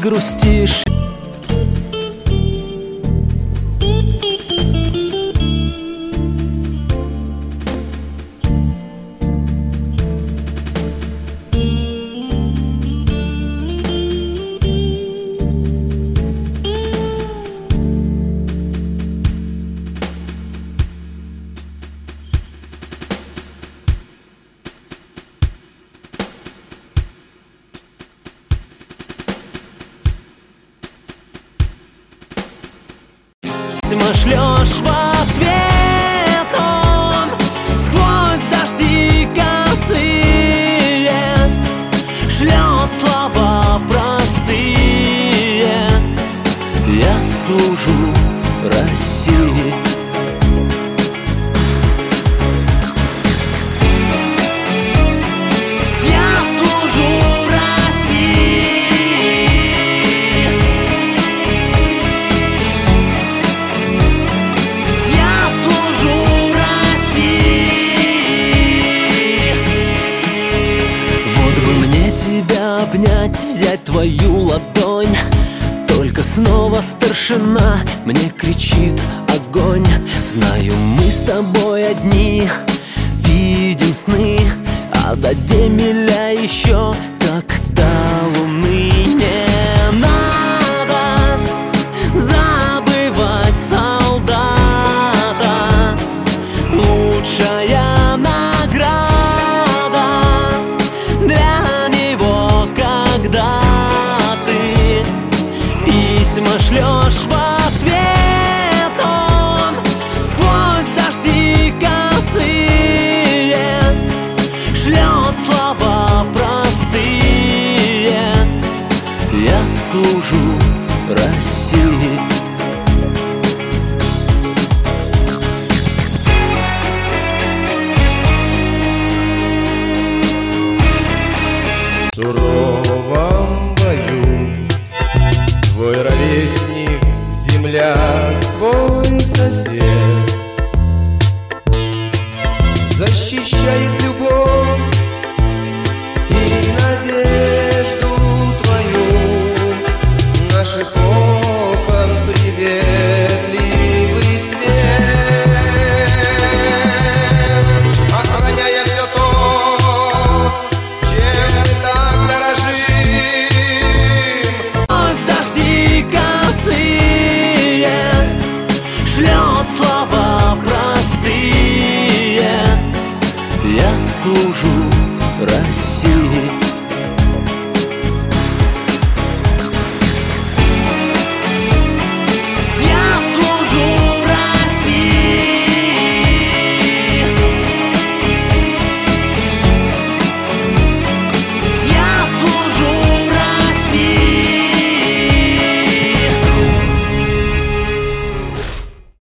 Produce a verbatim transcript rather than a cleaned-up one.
грустишь. Письма шлешь в ответ, он сквозь дожди косые шлет слова простые. Я служу России. Обнять, взять твою ладонь, только снова старшина мне кричит огонь. Знаю, мы с тобой одни, видим сны, а до Демеля еще как до луны. Не надо забывать солдата, лучшая награда для когда ты письма шлешь в ответ, он сквозь дожди косые шлет слова простые. Я служу России. В суровом бою твой ровесник, земляк, твой сосед защищает